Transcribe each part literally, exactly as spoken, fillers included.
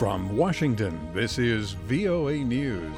From Washington, this is V O A News.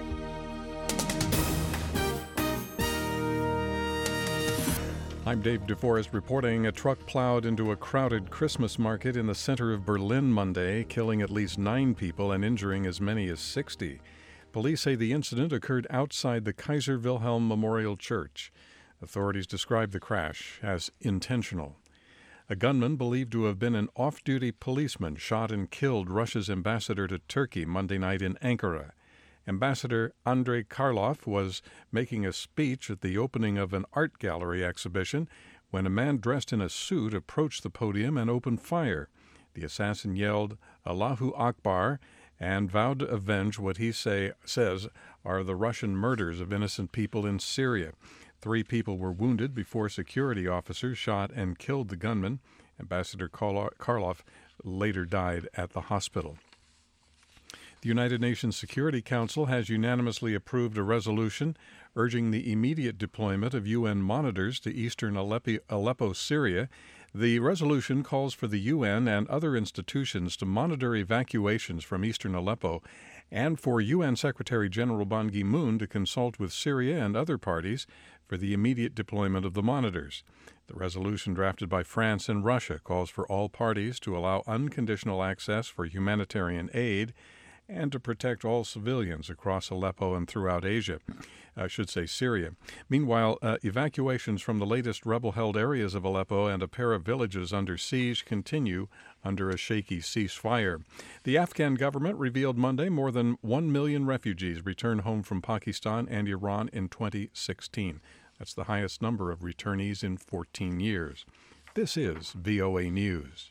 I'm Dave DeForest reporting. A truck plowed into a crowded Christmas market in the center of Berlin Monday, killing at least nine people and injuring as many as sixty. Police say the incident occurred outside the Kaiser Wilhelm Memorial Church. Authorities describe the crash as intentional. A gunman believed to have been an off-duty policeman shot and killed Russia's ambassador to Turkey Monday night in Ankara. Ambassador Andrei Karlov was making a speech at the opening of an art gallery exhibition when a man dressed in a suit approached the podium and opened fire. The assassin yelled Allahu Akbar and vowed to avenge what he say, says are the Russian murders of innocent people in Syria. Three people were wounded before security officers shot and killed the gunman. Ambassador Karlov later died at the hospital. The United Nations Security Council has unanimously approved a resolution urging the immediate deployment of U N monitors to eastern Aleppo, Aleppo, Syria. The resolution calls for the U N and other institutions to monitor evacuations from eastern Aleppo and for U N Secretary General Ban Ki-moon to consult with Syria and other parties for the immediate deployment of the monitors. The resolution drafted by France and Russia calls for all parties to allow unconditional access for humanitarian aid and to protect all civilians across Aleppo and throughout Asia, I should say Syria. Meanwhile, uh, evacuations from the latest rebel-held areas of Aleppo and a pair of villages under siege continue under a shaky ceasefire. The Afghan government revealed Monday more than one million refugees returned home from Pakistan and Iran in twenty sixteen. That's the highest number of returnees in fourteen years. This is V O A News.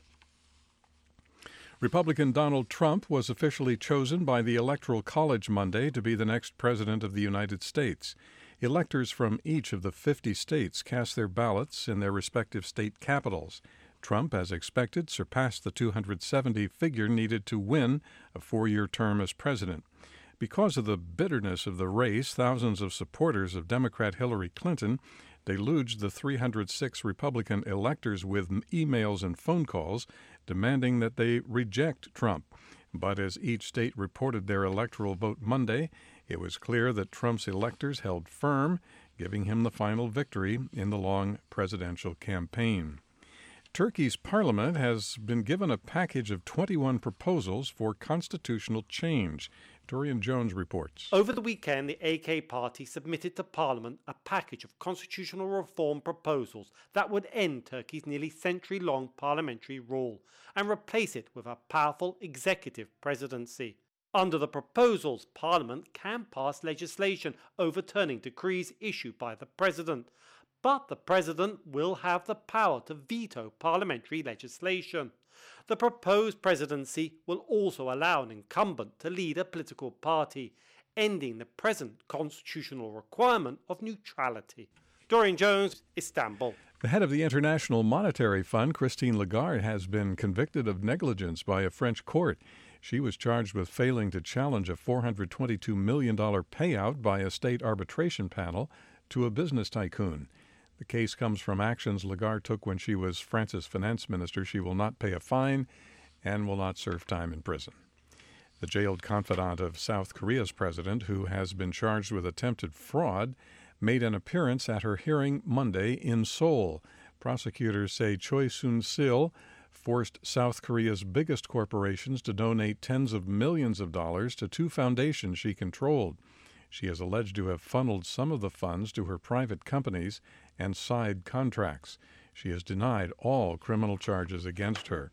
Republican Donald Trump was officially chosen by the Electoral College Monday to be the next president of the United States. Electors from each of the fifty states cast their ballots in their respective state capitals. Trump, as expected, surpassed the two hundred seventy figure needed to win a four-year term as president. Because of the bitterness of the race, thousands of supporters of Democrat Hillary Clinton deluged the three hundred six Republican electors with emails and phone calls demanding that they reject Trump. But as each state reported their electoral vote Monday, it was clear that Trump's electors held firm, giving him the final victory in the long presidential campaign. Turkey's parliament has been given a package of twenty-one proposals for constitutional change. Dorian Jones reports. Over the weekend, the A K party submitted to Parliament a package of constitutional reform proposals that would end Turkey's nearly century-long parliamentary rule and replace it with a powerful executive presidency. Under the proposals, Parliament can pass legislation overturning decrees issued by the president, but the president will have the power to veto parliamentary legislation. The proposed presidency will also allow an incumbent to lead a political party, ending the present constitutional requirement of neutrality. Dorian Jones, Istanbul. The head of the International Monetary Fund, Christine Lagarde, has been convicted of negligence by a French court. She was charged with failing to challenge a four hundred twenty-two million dollars payout by a state arbitration panel to a business tycoon. The case comes from actions Lagarde took when she was France's finance minister. She will not pay a fine and will not serve time in prison. The jailed confidant of South Korea's president, who has been charged with attempted fraud, made an appearance at her hearing Monday in Seoul. Prosecutors say Choi Soon-sil forced South Korea's biggest corporations to donate tens of millions of dollars to two foundations she controlled. She is alleged to have funneled some of the funds to her private companies and side contracts. She has denied all criminal charges against her.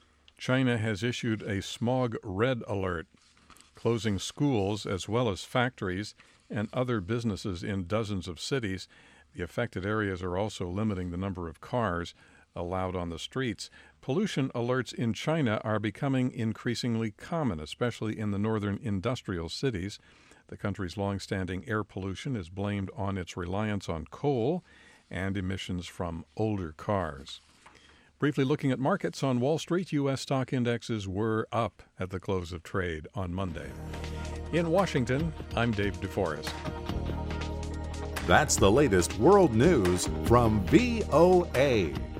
China has issued a smog red alert, closing schools as well as factories and other businesses in dozens of cities. The affected areas are also limiting the number of cars allowed on the streets. Pollution alerts in China are becoming increasingly common, especially in the northern industrial cities. The country's long-standing air pollution is blamed on its reliance on coal and emissions from older cars. Briefly looking at markets on Wall Street, U S stock indexes were up at the close of trade on Monday. In Washington, I'm Dave DeForest. That's the latest world news from V O A.